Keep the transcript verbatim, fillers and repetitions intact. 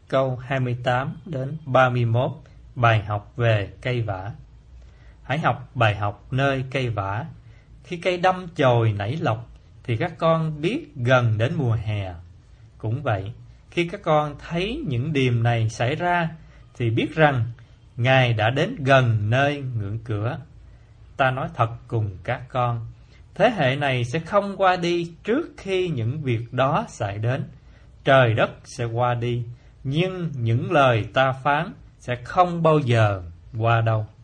câu hai mươi tám đến ba mươi mốt, bài học về cây vả. Hãy học bài học nơi cây vả. Khi cây đâm chồi nảy lộc thì các con biết gần đến mùa hè. Cũng vậy, khi các con thấy những điềm này xảy ra thì biết rằng Ngài đã đến gần nơi ngưỡng cửa. Ta nói thật cùng các con, thế hệ này sẽ không qua đi trước khi những việc đó xảy đến. Trời đất sẽ qua đi, nhưng những lời ta phán sẽ không bao giờ qua đâu.